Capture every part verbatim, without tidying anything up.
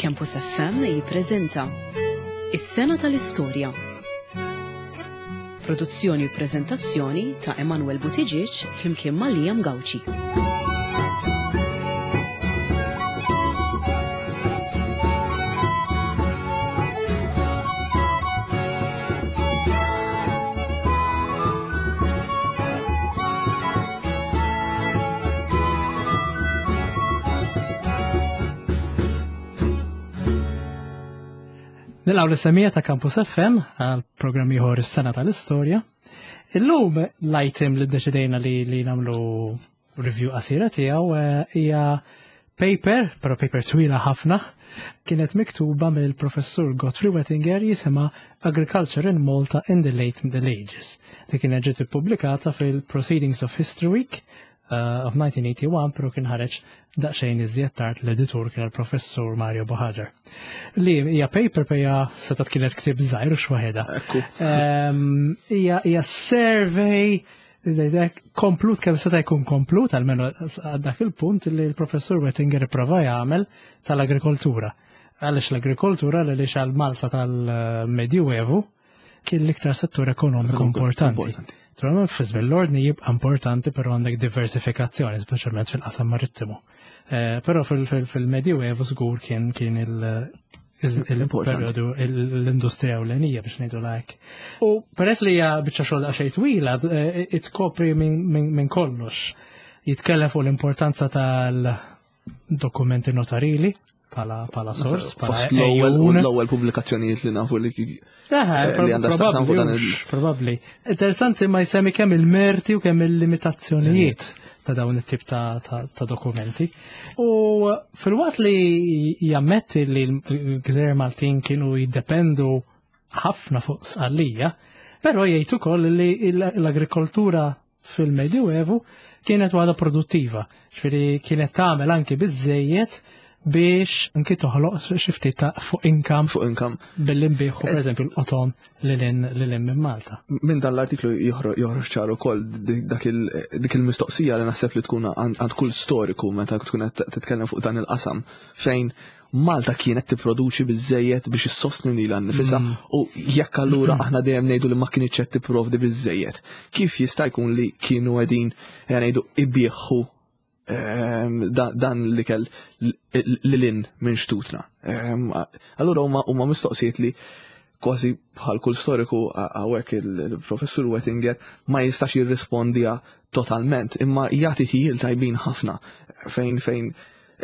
Campus F M jippreżenta Is-Sena tal-Istorja. Produzzjoni u preżentazzjoni ta' Emanuel Butiġiġ flimkien ma' Liam Gawċi. Nilgħu l-semija ta' Campus F M għal programm ieħor is-Sena tal-Istorja. Illum l-item li ddeċidejna li li nagħmlu review qasira tiegħu hija paper, però paper twila ħafna, kienet miktuba mill-professur Godfrey Wettinger jisimha Agriculture in Malta in the Late Middle Ages, li kienet ġiet ippubblikata fil-Proceedings of History Week uh, of nineteen eighty-one, però kien ħareġ daqsxejn iżjed tard l-editur kien il-professur Mario Bohaġar. Li hija paper hija setat kienet ktieb żgħir u x'waħedha. Hija hija survey komplut kemm seta' jkun komplut almenu dak il-punt li l-professur Wettinger ipprova jagħmel tal-agrikoltura. Għaliex l-agrikoltura għaliex għal Malta tal-Medjuevu kien l-iktar settur ekonomiku importanti. Naturalment f'isbel l-ordni jibqa' importanti però għandek diversifikazzjoni, speċjalment fil-qasam marittimu. Però fil-Medjuevu żgur kien kien il-periodu l-industrija ewlenija biex ngħidu hekk. U peress li hija biċċa xogħol xejn twila, tkopri minn kollox. Jitkellem fuq l-importanza tal-dokumenti notarili bħala sors, bħala l-ewwel pubblikazzjonijiet li nafu li għandha x'taqsam fuq dan il- Probabbli. Interessanti ma jsemmi kemm il-merti u kemm il-limitazzjonijiet ta' dawn it-tip ta', ta, ta dokumenti. U fil-waqt li jammetti li l-Gżejjer Maltin kienu jiddependu ħafna fuq sqallija, però jgħid ukoll li l-agrikoltura fil-Medjuevu kienet waħda produttiva, ġifieri kienet tagħmel anke biżżejjed biex anke toħloq xi ftit ta' fuq income fuq income billi nbieħu pereżempju l-qoton lilin lilin minn Malta. Minn dan l-artiklu joħroġ ċar ukoll dik il-mistoqsija li naħseb li tkun għand kull storiku meta tkun qed titkellem fuq dan il-qasam fejn Malta kienet tipproduċi biżżejjed biex issostni lilha nnifisha u jekk allura aħna dejjem ngħidu li ma kienx qed tipprovdi biżżejjed. Kif jista' jkun li kienu qegħdin ngħidu ibieħħu dan li kell lilin minn xtutna. Allura huma mistoqsijiet li kważi bħal kull storiku hawnhekk il-professur Wettinger ma jistax jirrispondija totalment, imma jagħti ħiel tajbin ħafna fejn fejn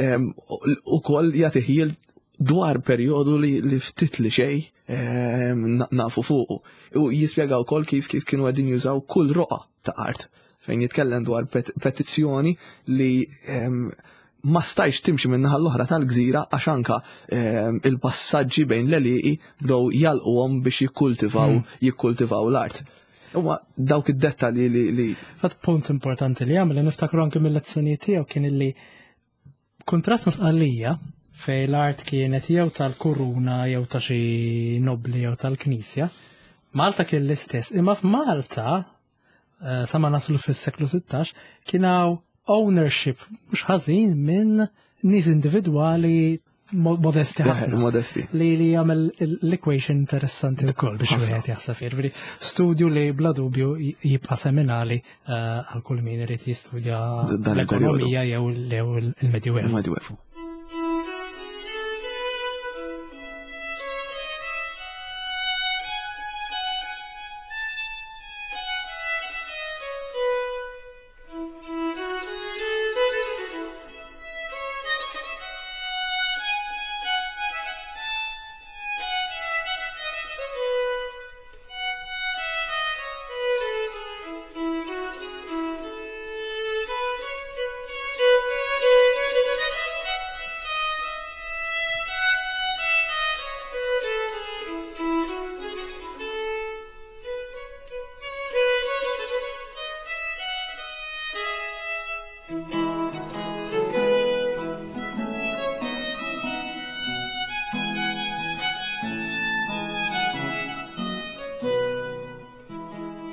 ukoll jagħti ħiel dwar perjodu li ftit li xejn nafu fuqu. U jispjega wkoll kif kif kienu qegħdin jużaw kull roqa ta' art fejn jitkellem dwar petizzjoni li ma stajx timxi minn naħa l-oħra tal-gżira għax anka il-passaġġi bejn l-eliqi bdew jalquhom biex jikkultivaw jikkultivaw l-art. Huma dawk id-dettalji li li Fat punt importanti li għamel niftakru anke mill-lezzjonijiet tiegħu kien illi kontrast sqallija fejn l-art kienet jew tal-kuruna jew ta' xi nobli jew tal-Knisja. Malta kien l-istess, imma f'Malta Uh, sama naslu fis-seklu sittax kienaw ownership mhux ħażin minn nies individwali modesti ħafna. Modesti. Li li jagħmel l-equation interessanti wkoll biex wieħed jaħseb fiha. Studju li bla dubju jibqa' seminali għal kull min irid jistudja l-ekonomija jew il-Medjuevu.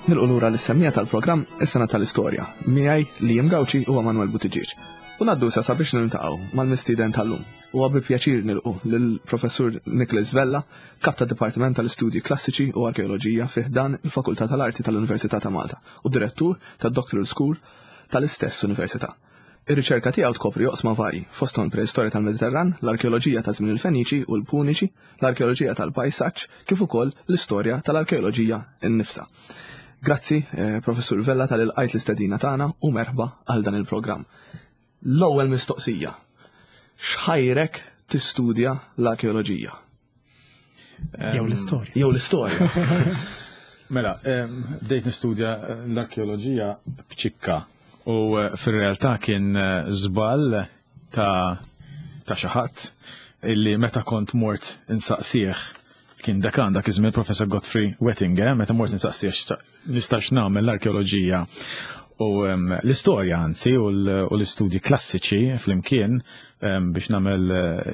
Nilqu lura l-semmija tal-programm Is-Sena tal-Istorja. Miegħi Liam Gawċi u Emanuel Buttigieg. U naddu sa sabiex niltaqgħu mal-mistieden tal-lum. Huwa bi pjaċir nilqu lill-Professur Nicholas Vella, kap ta' Dipartiment tal-Istudji Klassiċi u Arkeoloġija fih dan il-Fakultà tal-Arti tal-Università ta' Malta u direttur tad-Doctoral School tal-istess Università. Ir-riċerka tiegħu tkopri oqsma varji, fosthom preistorja tal-Mediterran, l-arkeoloġija ta' żmien il-Feniċi u l-Puniċi, l-arkeoloġija tal-pajsaġġ, kif ukoll l-istorja tal-arkeoloġija innifsa. Grazzi, eh, Professur Vella tal-ilqajt l-istedina tagħna u merħba għal dan il-programm. L-ewwel mistoqsija. X'ħajrek tistudja l-arkeoloġija? Jew l-istorja. Jew l-istorja. Mela, bdejt nistudja l-arkeoloġija b'ċikka. U fil-realtà kien żball ta' ta' xi ħadd illi meta kont mort insaqsih kien dekan dak iż-żmien Professor Godfrey Wettinger, meta mort insaqsih nistax nagħmel l-arkeoloġija u l-istorja anzi u l-istudji klassiċi flimkien biex nagħmel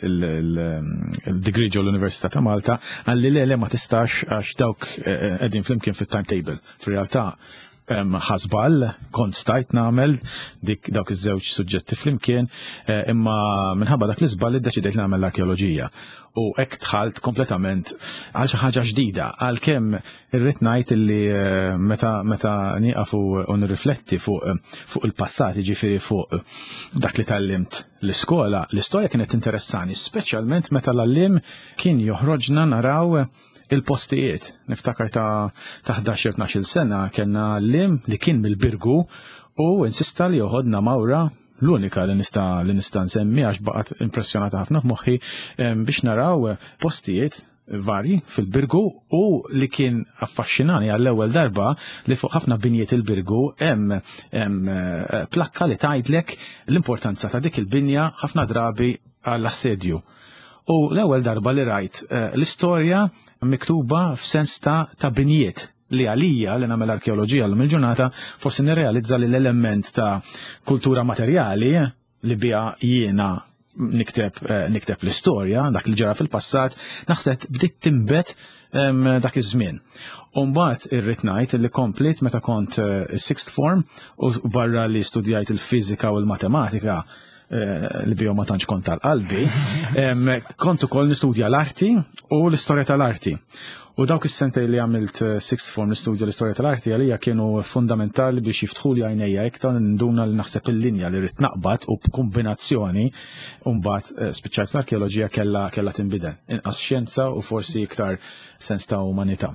il-degree ġew l-Università ta' Malta, għalli le ma tistax għax dawk qegħdin flimkien fit-timetable. Fir-realtà ħasbal, kont stajt nagħmel dik dawk iż-żewġ suġġetti flimkien, imma minħabba dak l-iżball iddeċidejt nagħmel l-arkeoloġija. U hekk dħalt kompletament għal xi ħaġa ġdida, għalkemm irrid ngħid illi meta meta nieqaf u nirrifletti fuq fuq il-passat, jiġifieri fuq dak li tallimt l-iskola, l-istorja kienet interessani, speċjalment meta l-allim kien joħroġna naraw il-postijiet. Niftakar ta' ta' ħdax jew tnax-il sena kellna lim li kien mill-Birgu u insista li joħodna mawra l-unika li nista' li nista' nsemmi għax baqgħet impressjonata ħafna f'moħħi biex naraw postijiet varji fil-Birgu u li kien affaxxinani għall-ewwel darba li fuq ħafna binjiet il-Birgu hemm hemm plakka li tgħidlek l-importanza ta' dik il-binja ħafna drabi għall-assedju. U l-ewwel darba li rajt l-istorja miktuba f'sens ta' ta' binjiet li għalija li nagħmel arkeoloġija llum il-ġurnata forsi nirrealizza li l-element ta' kultura materjali li biha jiena nikteb nikteb l-istorja dak li ġara fil-passat naħseb bdiet timbet dak iż-żmien. U mbagħad irrid ngħid li komplit meta kont sixth form u barra li studjajt il-fiżika u l-matematika li bihom ma tantx kont tal-qalbi, kont ukoll nistudja l-arti u l-istorja tal-arti. U dawk is-sentej li għamilt sixth form nistudja l-istorja tal-arti għalija kienu fundamentali biex jiftħu li għajnejja iktar nduna li naħseb il-linja li rrid naqbad u b'kombinazzjoni u mbagħad spiċċajt l-arkeoloġija kellha kellha tinbidel. Inqas xjenza u forsi iktar sens ta' umanità.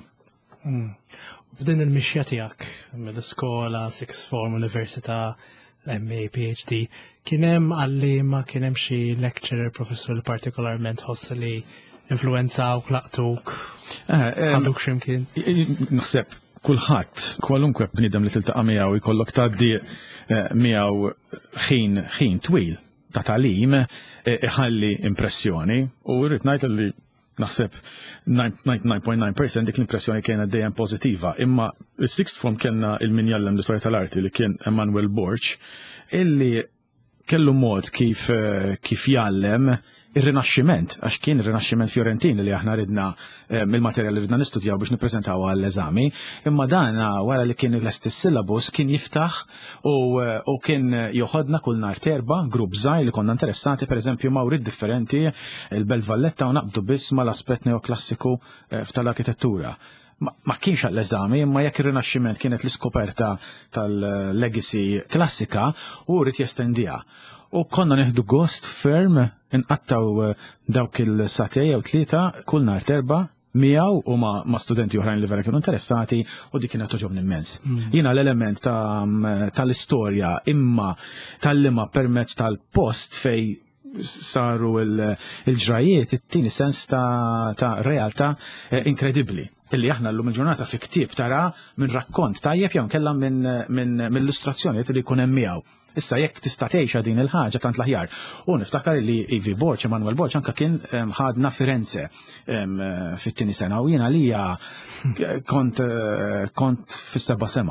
F'din il-mixja tiegħek mill-iskola, sixth form, università, M A, P H D, kien hemm għalliema kien hemm xi lecturer, professor li partikolarment ħoss li influenzaw, klaqtuk, għanduk x'imkien? Naħseb kulħadd, kwalunkwe bniedem li tiltaqa' miegħu jkollok tgħaddi miegħu ħin ħin twil ta' tagħlim iħalli impressjoni u rrid ngħid li naħseb ninety-nine point nine percent dik l-impressjoni kienet dejjem pożittiva, imma is-sixth form kellna il-min jallem l-istorja tal-arti li kien Emanuel Borch illi kellu mod kif kif jallem ir-rinaxximent, għax kien ir-rinaxximent Fjorentin li aħna ridna mill-materjal li ridna nistudjaw biex nippreżentaw għall-eżami, imma dan wara li kien lest is-syllabus kien jiftaħ u kien joħodna kull nhar terba' grupp żgħir li konna interessati pereżempju mawrid differenti il-Belt Valletta u naqbdu biss mal-aspett neoklassiku tal-arkitettura. Ma kienx għall-eżami, imma jekk ir-rinaxximent kienet l-iskoperta tal-legacy klassika u rrid jestendiha. U konna neħdu gost ferm inqattaw dawk il-satej jew tlieta kull nhar terba' miegħu u ma, ma studenti oħrajn li vera kienu interessati u dik kienet toġobni immens. Mm. Jiena l-element tal-istorja ta imma tal-lima permezz tal-post fej saru il-ġrajiet it-tieni sens ta', ta realtà eh, inkredibbli. Illi aħna llum il-ġurnata fi ktieb tara minn rakkont tajjeb jew kellha minn min, min illustrazzjonijiet li jkun hemm miegħu. Issa jekk tista' tgħixha din il-ħaġa tant l-aħjar. U niftakar li Ivi Borch, Emanuel Borch anke kien ħadna Firenze fit-tieni sena u jiena għalija kont kont fis-seba' sema.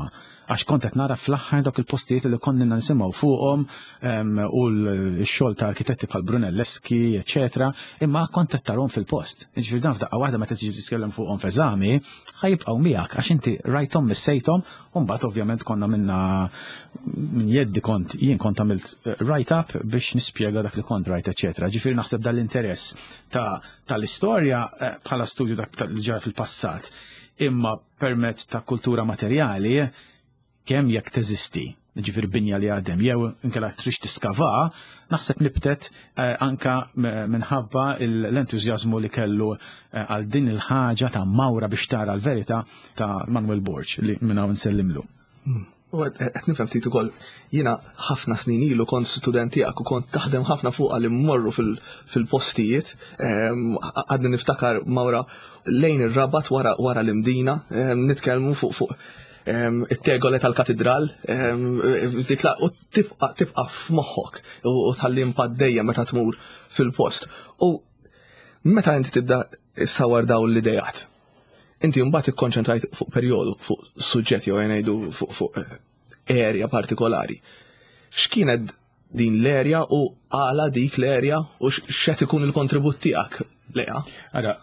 għax kont qed nara fl-aħħar dawk il-postijiet li konna nisimgħu fuqhom u l-xogħol ta' arkitetti bħal Brunelleschi, eċetera, imma kont qed tarhom fil-post. Jiġifieri dan f'daqqa waħda meta tiġi titkellem fuqhom f'eżami, ħajibqgħu miegħek għax inti rajthom missejthom u mbagħad ovvjament konna minna minn jeddi kont jien kont għamilt write-up biex nispjega dak li kont rajt, eċetera. Ġifieri naħseb dan l-interess ta' tal-istorja bħala studju dak li ġara fil-passat, imma permezz ta' kultura materjali kemm jekk teżisti, ġifieri binja li għadem, jew inkella trix tiskava, naħseb nibtet anka minħabba l-entużjażmu li kellu għal din il-ħaġa ta' Mawra biex tara l-verità ta' Manuel Borg li minn hawn nsellimlu. U għed nifhem ftit ukoll, jiena ħafna snin ilu kont student tiegħek u kont taħdem ħafna fuq li mmorru fil-postijiet, għadni niftakar Mawra lejn ir-Rabat wara l-imdina, nitkellmu fuq fuq it-tegole tal-katedral, dikla u tibqa' f'moħħok u tħalli impaddejja meta tmur fil-post. U meta inti tibda issawar dawn l-idejat, inti mbagħad ikkonċentrajt fuq perjodu, fuq suġġett jew ngħidu fuq area partikolari. X'kienet din l-area u għala dik l-area u x'qed ikun il-kontribut tiegħek leha? Ara,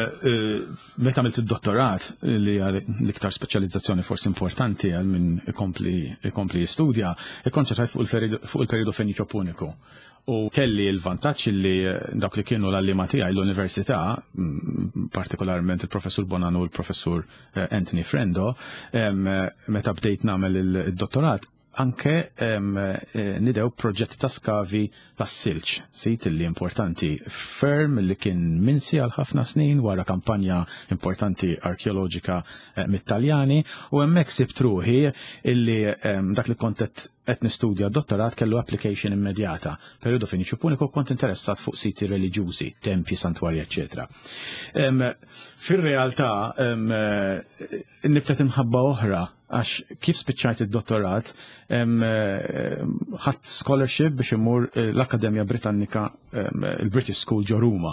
meta għamilt id-dottorat li l-iktar speċjalizzazzjoni forsi importanti għal min ikompli jistudja, ikkonċentrajt fuq il-perjodu Feniċo Puniku. U kelli l-vantaġġ li dak li kienu l-allima tiegħi l-università, partikolarment il-professur Bonanno u l-professur Anthony Frendo, meta bdejt nagħmel id-dottorat, anke nidew proġett ta' skavi tas silġ, sit li importanti ferm li kien minsi għal ħafna snin wara kampanja importanti arkeoloġika mit-Taljani u hemmhekk sibt ruħi illi dak li kont qed nistudja d-dottorat kellu application immedjata. Perjodu Feniċo Puniku kont interessat fuq siti reliġjużi, tempji, santwarji, eċetera. Fir-realtà nibtet imħabba oħra għax kif spiċċajt id-dottorat ħadd scholarship biex imur l-Akkademja Britannika il-British School ġo Ruma.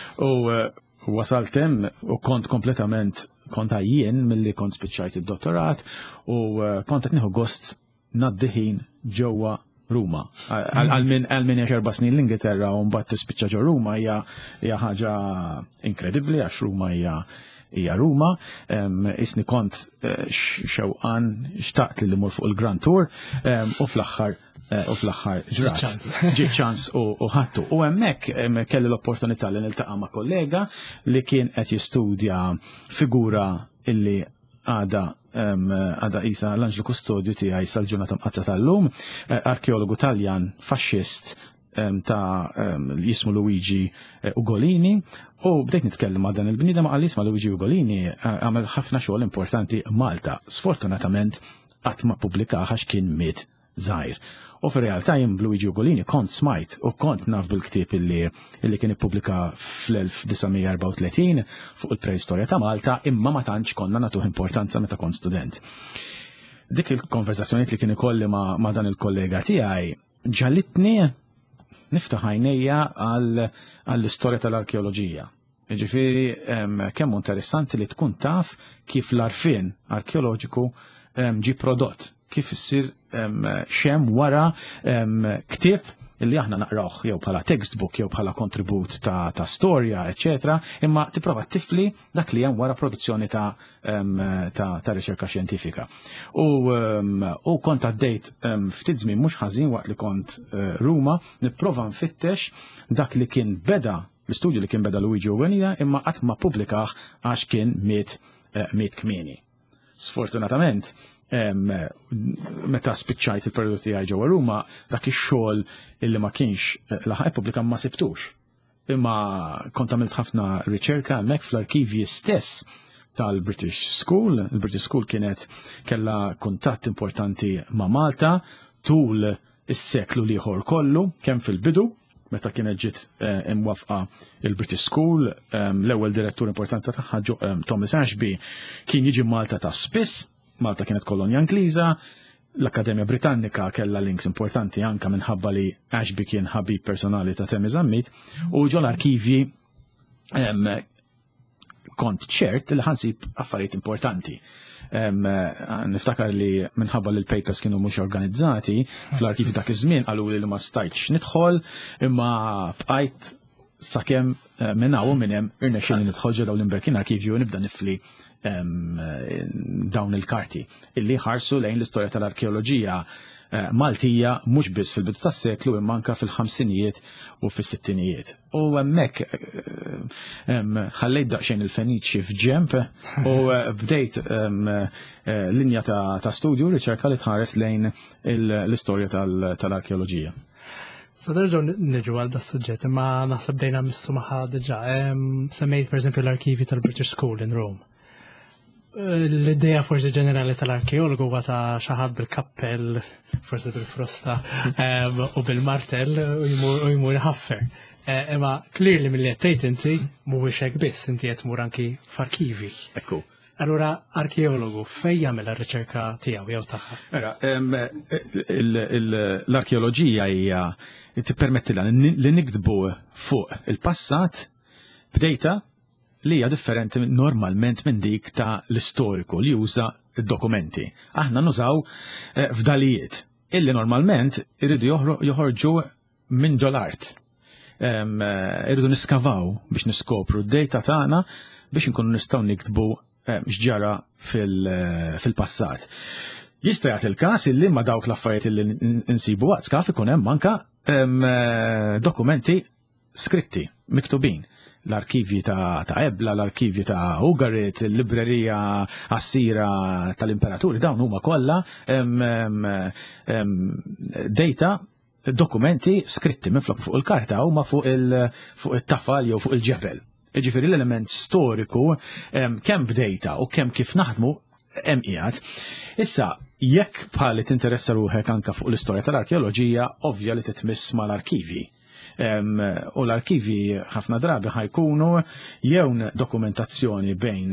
U wasalt hemm u kont kompletament kont jien milli kont spiċċajt id-dottorat u kont qed nieħu gost naddiħin ġewwa Ruma. Għal minn erba' snin l-Ingilterra u mbagħad tispiċċa ġo Ruma hija ħaġa inkredibbli għax Ruma hija hija Ruma, isni kont xewqan xtaqt li mur fuq il-Grand Tour u fl-aħħar u fl-aħħar ġrat. Ġiet ċans u ħattu. U hemmhekk kelli l-opportunità li niltaqa' ma' kollega li kien qed jistudja figura illi għada għada isa l-Anġlu Kustodju tiegħi sal-ġurnata mqazza tal-lum, arkeologu Taljan faxxist ta' jismu Luigi Ugolini, u bdejt nitkellem ma' dan il-bniedem għal jisma Luigi Ugolini għamel ħafna xogħol importanti Malta. Sfortunatament qatt ma pubblikaha għax kien miet żgħir. U fir-realtà jien Luigi Ugolini kont smajt u kont naf bil-ktieb illi illi kien ippubblika fl-elf tisa' erba' u tletin fuq il-preistorja ta' Malta, imma ma tantx konna nagħtuh importanza meta kont student. Dik il-konverzazzjonijiet li kien ikolli ma', ma dan il-kollega tiegħi ġallitni niftaħ għajnejja għall-istorja tal-arkeoloġija. Ġifieri kemm interessanti li tkun taf kif l-arfien arkeoloġiku ġi prodott, kif issir xem wara ktieb illi aħna naqrawh jew bħala textbook jew bħala kontribut ta', ta storja, eċetera, imma tipprova tifli dak li hemm wara produzzjoni ta', ta, ta riċerka xjentifika. U, u kont għaddejt ftit żmien mhux ħażin waqt li kont Ruma, nipprova nfittex dak li kien beda l-istudju li kien beda Luigi Ugolini imma qatt ma pubblikah għax kien miet miet kmieni. Sfortunatament, meta spiċċajt il-perjodu tiegħi ġewwa Ruma, dak ix-xogħol illi ma kienx laħaq pubblika ma sibtux. Imma kont għamilt ħafna riċerka hemmhekk fl-arkivji stess tal-British School. Il-British School kienet kellha kuntatt importanti ma' Malta tul is-seklu ieħor kollu, kemm fil-bidu meta kienet ġiet imwafqa il-British School, l-ewwel direttur importanti tagħha Thomas Ashby kien jiġi Malta ta' spiss. Malta kienet kolonja Ingliża, l-Akkademja Britannika kellha links importanti anke minħabba li Ashby kien ħabib personali ta' Temmy Zammit, u ġol arkivji kont ċert li ħansib affarijiet importanti. niftakar li minħabba li l-papers kienu mhux organizzati fl-arkivi dak iż-żmien qalu li ma stajtx nidħol imma bqajt sakemm minn hawn minn hemm irnexxieli nidħol ġew l-Imberkin Archivju u nibda nifli dawn il-karti illi ħarsu lejn l-istorja tal-arkeoloġija Maltija mhux biss fil-bidu tas-seklu imma anke fil-ħamsinijiet u fis-sittinijiet. U hemmhekk ħallejt daqsxejn il-Feniċi f'ġemp u bdejt linja ta' studju riċerka li tħares lejn l-istorja tal-arkeoloġija. Sa nerġgħu niġu għal da suġġett imma naħseb dejna missu magħha diġà. Semmejt pereżempju l-arkivi tal-British School in Rome. L-idea forsi ġenerali tal-arkeologu huwa ta' xi ħadd bil-kappell, forsi bil-frosta u bil-martell u jmur iħaffer. Imma clearly milli qed tgħid inti mhuwiex hekk biss, inti qed tmur anki f'arkivi. Ekku. Allura arkeologu fejn jagħmel ir-riċerka tiegħu jew tagħha? L-arkeoloġija hija tippermettilha li nikdbu fuq il-passat b'dejta li hija differenti normalment minn dik ta' l-istoriku li juża d-dokumenti. Aħna nużaw fdalijiet illi normalment irridu joħorġu minn ġol-art. Irridu niskavaw biex niskopru d-dejta tagħna biex inkunu nistgħu niktbu x'ġara fil-passat. Jista' jagħti il-każ illi ma' dawk l-affarijiet illi nsibu waqt skaf ikun hemm anke dokumenti skritti, miktubin. L-arkivji ta' Ebla, l-arkivji ta' Ugarit, il-librerija Assira tal-Imperaturi, dawn huma kollha data, dokumenti skritti minflok fuq il-karta huma fuq it-tafal jew fuq il-ġebel. Jiġifieri l-element storiku kemm b'dejta u kemm kif naħdmu hemm qiegħed. Issa jekk bħal tinteressa ruħek anke fuq l-istorja tal-arkeoloġija, ovvja li titmiss mal-arkivji. U l-arkivi ħafna drabi ħajkunu jew dokumentazzjoni bejn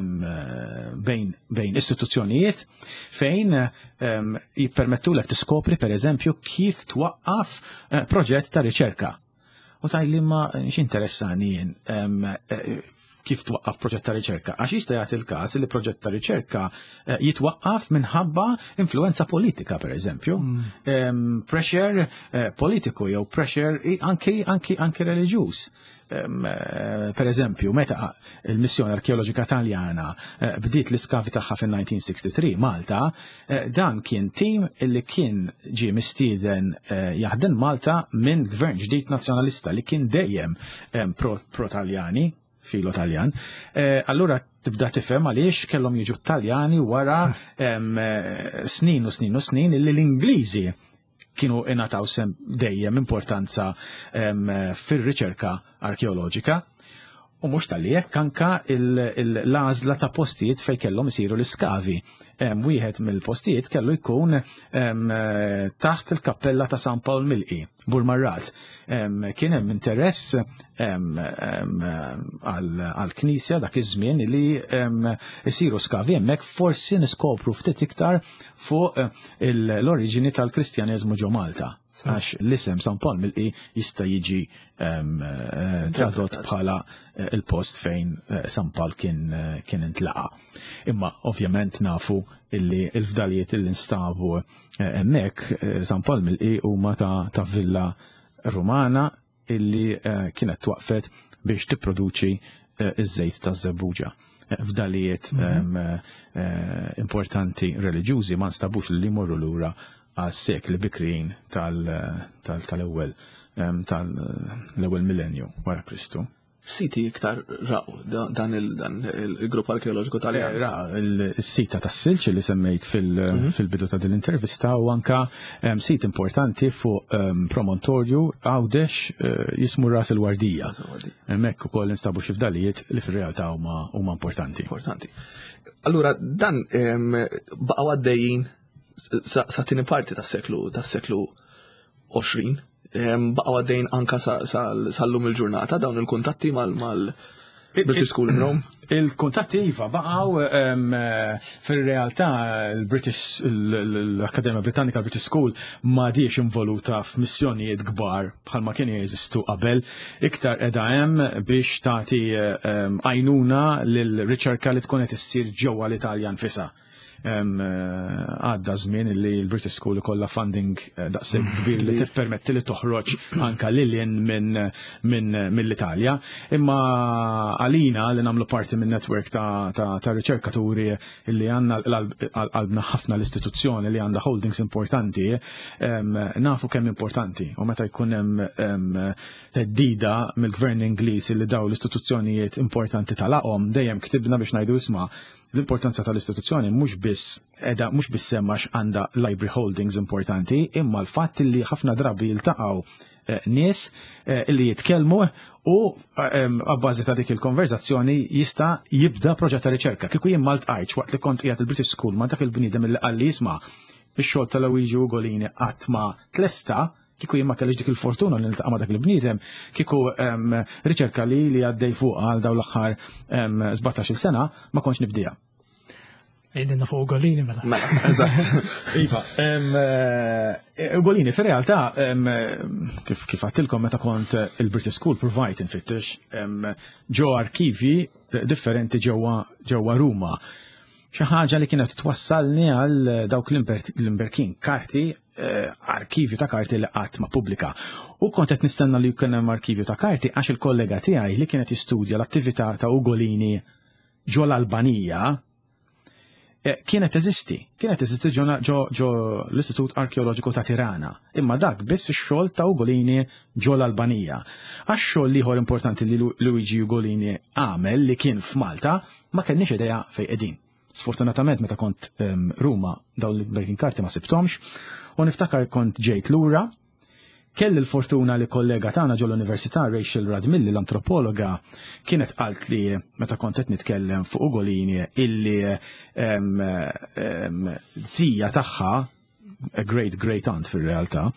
bejn istituzzjonijiet fejn jippermettulek tiskopri pereżempju kif twaqqaf proġett ta' riċerka. U tajli ma x'interessani jien kif twaqqaf proġett ta' riċerka. Għax jista' jagħti il-każ li proġett ta' riċerka jitwaqqaf minħabba influenza politika, pereżempju. Pressure politiku jew pressure anki anki anki reliġjuż. Pereżempju, meta il-missjoni arkeoloġika Taljana bdiet l-iskavi tagħha fin-nineteen sixty-three Malta, dan kien tim illi kien ġie mistieden jaħdem Malta minn gvern ġdid nazzjonalista li kien dejjem pro-Taljani. Filo Taljan. Allura tibda tifhem għaliex kellhom jiġu Taljani wara snin u snin u snin illi l-Ingliżi kienu ingħataw sem dejjem importanza fir-riċerka arkeoloġika. U mhux tal hekk anke l-għażla ta' postijiet fejn kellhom isiru l-iskavi. Wieħed mill-postijiet kellu jkun taħt il-kappella ta' San Pawl Milqi, Burmarrat. Kien hemm interess għall-Knisja dak iż-żmien li isiru skavi hemmhekk forsi niskopru ftit iktar fuq l-oriġini tal-Kristjaneżmu ġo Malta. Għax l-isem San Pawl Milqi jista' jiġi tradott bħala il-post fejn San Pawl kien intlaqa. Imma ovvjament nafu illi l-fdalijiet illi nstabu hemmhekk San Pawl Milqi huma ta' villa Rumana illi kienet twaqfet biex tipproduċi iż-żejt ta' żebbuġa. Fdalijiet importanti reliġjużi ma nstabux li jmorru lura għas-sekli bikrin tal-ewwel tal-ewwel millenju wara Kristu. Siti iktar raqu dan il-grupp arkeoloġiku Taljan. Ra il-sita tas-Silġ li semmejt fil-bidu ta' din l-intervista u anka sit importanti fuq promontorju Għawdex jismu Ras il-Wardija. Hemmhekk ukoll instabu xi fdalijiet li fir-realtà huma importanti. Importanti. Allura dan baqgħu għaddejjin sa' tieni parti tas-seklu tas-seklu għoxrin. Baqgħu għaddejjin anka sal-lum il-ġurnata dawn il-kuntatti mal- British School in Rome. Il-kuntatti iva baqgħu fir-realtà il-British l-Akkademja Britannika British School m'għadix involuta f'missjonijiet kbar bħalma kien jeżistu qabel, iktar qiegħda hemm biex tagħti għajnuna lill-riċerka li tkun qed issir ġewwa l-Italja nfisha. Għadda żmien li l-British School ikollha funding daqshekk kbir li tippermetti li toħroġ anke lilien minn mill-Italja. Imma għalina li nagħmlu parti minn netwerk ta' riċerkaturi li għandna qalbna ħafna l-istituzzjoni li għandha holdings importanti, nafu kemm importanti u meta jkun hemm teddida mill-Gvern Ingliż li daw l-istituzzjonijiet importanti tal-aqhom dejjem ktibna biex ngħidu isma' l-importanza tal-istituzzjoni mhux biss edha mhux biss semmax għandha library holdings importanti, imma l-fatt li ħafna drabi jiltaqgħu nies li jitkellmu u għabbażi ta' dik il-konverzazzjoni jista' jibda proġett ta' riċerka. Kieku jien maltqajtx waqt li kont qiegħed il-British School ma' dak il-bniedem li qal li jisma' ix-xogħol tal-Luigi Ugolini qatt ma tlesta, kieku jien ma kellix dik il-fortuna li niltaqa' ma' dak il-bniedem, kieku riċerka li li għaddej fuq għal dawn l-aħħar sebgħatax-il sena ma kontx nibdija. Għedinna fuq Ugolini mela. Mela, eżatt. Iva, Ugolini fir-realtà kif għattilkom meta kont il-British School provajt infittex ġo arkivi differenti ġewwa Ruma. Xi ħaġa li kienet twassalni għal dawk l-imberkin karti, arkivju ta' karti li qatt ma pubblika. U kont qed nistenna li jkun hemm arkivju ta' karti għax il-kollega tiegħi li kienet jistudja l-attività ta' Ugolini ġo l-Albanija kienet eżisti, kienet eżisti ġo l-Istitut Arkeoloġiku ta' Tirana, imma dak biss ix-xogħol ta' Ugolini ġo l-Albanija. Għax-xogħol ieħor importanti li Luigi Ugolini għamel li kien f'Malta ma kellniex idea fejn qegħdin. Sfortunatament meta kont Ruma dawn l-Berkin karti ma sibtomx u niftakar kont ġejt lura, kelli l-fortuna li kollega tagħna ġo l-Università Rachel Radmilli l-antropologa kienet qalt li meta kont qed nitkellem fuq Ugolini illi żija tagħha a great great aunt fir-realtà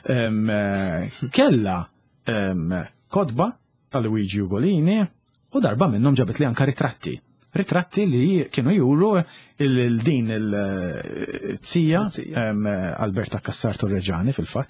kellha kodba tal-Luigi Ugolini u darba minnhom ġabet li anke ritratti. Ritratti li kienu juru il-din il-tsija Alberta Cassarto Reġani fil-fatt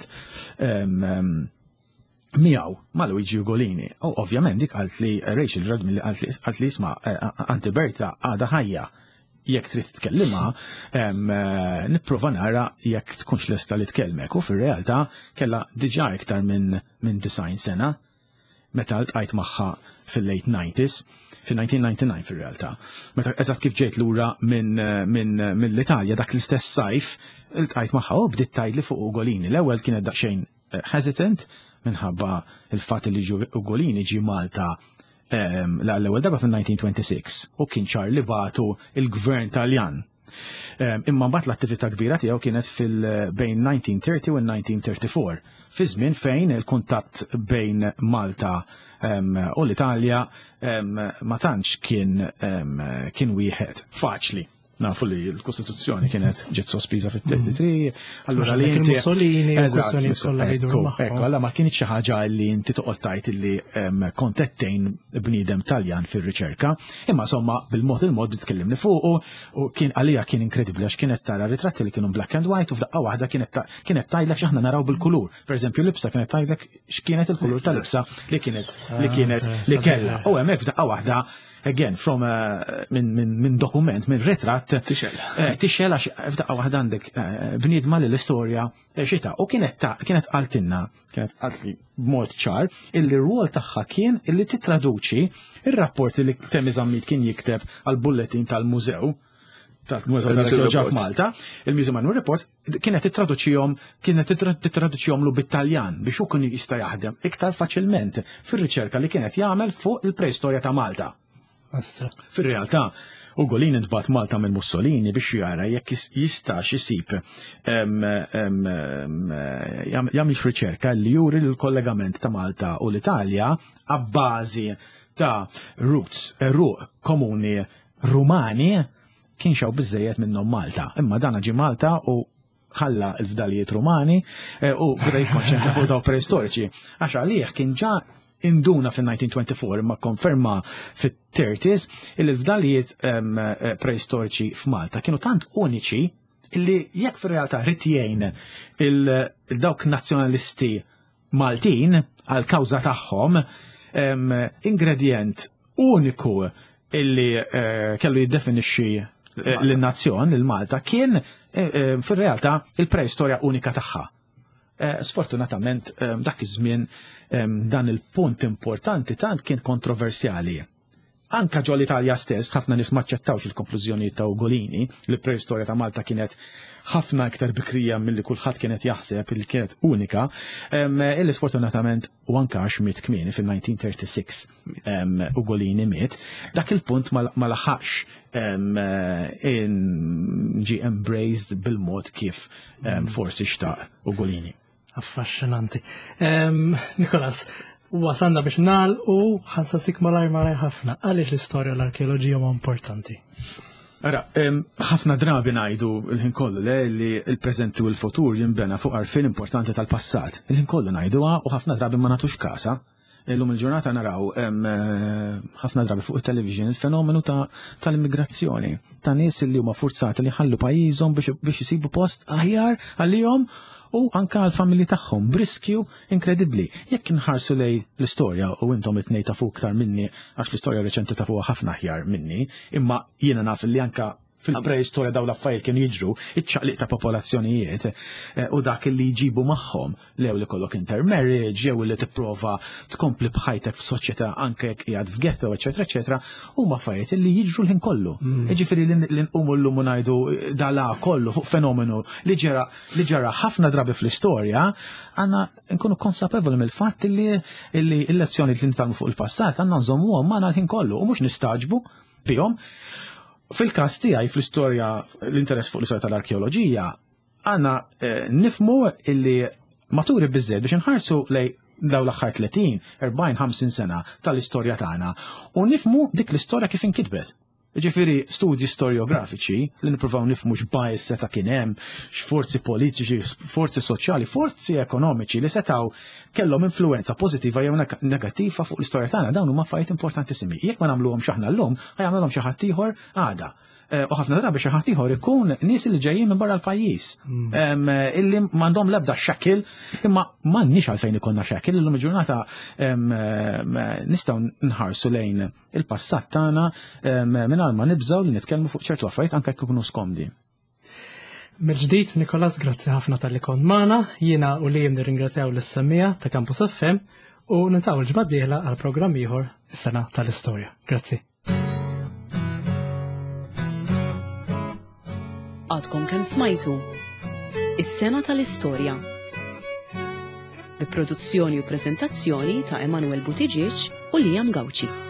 miegħu ma' Luigi Ugolini. U ovvjament dik qalt li Rachel Radmilli qalt li isma' Anti Berta għadha ħajja jekk trid titkellimha nipprova nara jekk tkunx lesta li tkellmek. U fir-realtà kellha diġà iktar minn design sena meta ltqajt magħha fil-late nineties. Fil-nineteen ninety-nine fil-realtà. Meta eżatt kif ġejt lura mill-Italja dak l-istess sajf, iltqajt magħha u bdiet tgħidli fuq Ugolini. L-ewwel kienet daqsxejn hesitant minħabba il-fatt li Ugolini ġie Malta l-ewwel darba fil-nineteen twenty-six u kien ċar li bagħtu il-Gvern Taljan. Imma mbagħad l-attività kbira tiegħu kienet fil-bejn nineteen thirty u nineteen thirty-four, fi żmien fejn il-kuntatt bejn Malta u l-Italja ma tantx kien kien wieħed faċli. Nafu li l-Kostituzzjoni kienet ġiet sospiża fit-thirty-three, allura li inti Mussolini kwestjoni kollha jridu Ekku, alla ma kienx xi ħaġa li inti toqgħod tgħid li kont tettejn bniedem Taljan fir-riċerka, imma insomma bil-mod il-mod li tkellimni fuq u kien għalija kien inkredibbli għax kienet tara ritratti li kienu black and white u f'daqqa waħda kienet tgħidlek x'aħna naraw bil-kulur. Pereżempju l-ibsa kienet tgħidlek x'kienet il-kulur tal-ibsa li kienet li kienet li kellha. U hemmhekk f'daqqa waħda again, from minn dokument, minn ritratt, tixel għax f'daqqa waħda għandek bniedma li l-istorja xita. U kienet qaltilna, kienet qaltli b'mod ċar, illi r-rwol tagħha kien illi titraduċi ir-rapporti li Temmi Żammit kien jikteb għall-bulletin tal-mużew tal-Mużew tal-Arkeoloġija f'Malta, il-Museum Annual Reports, kienet titraduċihom kienet titraduċihom lu bit-Taljan biex hu kien jista' jaħdem iktar faċilment fir-riċerka li kienet jagħmel fuq il-preistorja ta' Malta. Fir-realtà, Ugolini ntbagħat Malta minn Mussolini biex jara jekk jistax isib jagħmel riċerka li juri l-kollegament ta' Malta u l-Italja abbażi ta' roots, ruq komuni Rumani kien xew biżejjed minnhom Malta. Imma dan ġie Malta u ħalla l-fdalijiet Rumani u bda jikkonċentra fuq daw preistoriċi. Għax għalih kien ġa induna fil-nineteen twenty-four imma konferma fit-thirties illi l-fdalijiet preistoriċi f'Malta kienu tant uniċi illi jekk fir-realtà ritjejn il-dawk nazzjonalisti Maltin għal kawża tagħhom ingredient uniku illi kellu jiddefinixxi l-nazzjon, il-Malta, kien fir-realtà il-preistorja unika tagħha. Sfortunatament dak iż-żmien dan il-punt importanti tant kien kontroversjali. Anka ġol Italja stess, ħafna nies ma aċċettawx il-konklużjoni ta' Ugolini li l-preistorja ta' Malta kienet ħafna iktar bikrija milli kulħadd kienet jaħseb li kienet unika, illi sfortunatament u anka għax miet kmieni fil-nineteen thirty-six Ugolini miet, dak il-punt ma laħaqx ġi embraced bil-mod kif forsi xtaq Ugolini. Affaxxinanti. Nikolas, wasanna biex nal u ħansasik malaj malaj ħafna. Għaliex l-istorja u l-arkeoloġija ma importanti? Ara, ħafna drabi ngħidu l-ħin kollu le li l-preżenti u l-futur jinbena fuq għarfien importanti tal-passat. Il-ħin kollu ngħiduha u ħafna drabi ma nagħtux kasa. Illum il-ġurnata naraw ħafna drabi fuq it-television il-fenomenu tal-immigrazzjoni ta' nies li huma forzati li ħallu pajjiżhom biex isibu post aħjar għalihom u anka għal-familji tagħhom b'riskju inkredibbli. Jekk inħarsu lej l-istorja u intom it-tnej tafu iktar minni għax l-istorja reċenti tafuha ħafna aħjar minni, imma jiena naf li anka fil-preistorja daw l-affarijiet kienu jiġru iċ-ċaqliq ta' popolazzjonijiet u dak li jġibu magħhom lew li kollok intermarriage jew li tipprova tkompli bħajtek f'soċjetà anke jekk qiegħed f'ghetto, eċetera, eċetera, huma affarijiet li jiġru l-ħin kollu. Jiġifieri li nqumu llum ngħidu dala kollu fenomenu li ġara li ġara ħafna drabi fl-istorja, għandna nkunu konsapevoli mill-fatt li l-lezzjoni li nitalmu fuq il-passat għandna nżommuhom magħna l-ħin kollu u mhux nistaġbu bihom. Fil-każ tiegħi fl-istorja l-interess fuq l-istorja tal-arkeoloġija għandna nifmu illi maturi biżżejjed biex inħarsu lej daw l-aħħar tletin, erbgħin, ħamsin sena tal-istorja tagħna u nifmu dik l-istorja kif inkitbet. Ġifieri studji storjografiċi li nippruvaw nifhmu x'bias seta' kien hemm, x'forzi politiċi, forzi soċjali, forzi ekonomiċi li setgħu kellhom influenza pożittiva jew negattiva fuq l-istorja tagħna dawn huma affarijiet importantissimi. Jekk ma nagħmluhomx aħna llum, ħajagħmluhom xi ħadd ieħor għada. U ħafna drabi xi ħadd ieħor ikun nies li ġejjin minn barra l-pajjiż illi m'għandhom l-ebda xekil, imma m'għandniex għalfejn ikollna xekil, illum il-ġurnata nistgħu nħarsu lejn il-passat tagħna mingħajr ma nibżgħu li nitkellmu fuq ċertu affarijiet anke jekk ikunu skomdi. Mill-ġdid, Nikolas, grazzi ħafna tal-li kont magħna, jiena u Liam nirringrazzjaw lis-semmija ta' Campus F M u nintgħu l-ġimgħa d-dieħla għal programm ieħor is-sena tal-istorja. Grazzi. Għadkom kemm smajtu is-sena tal-istorja. Bi produzzjoni u preżentazzjoni ta' Emanuel Butiġiċ u Liam Gawċi.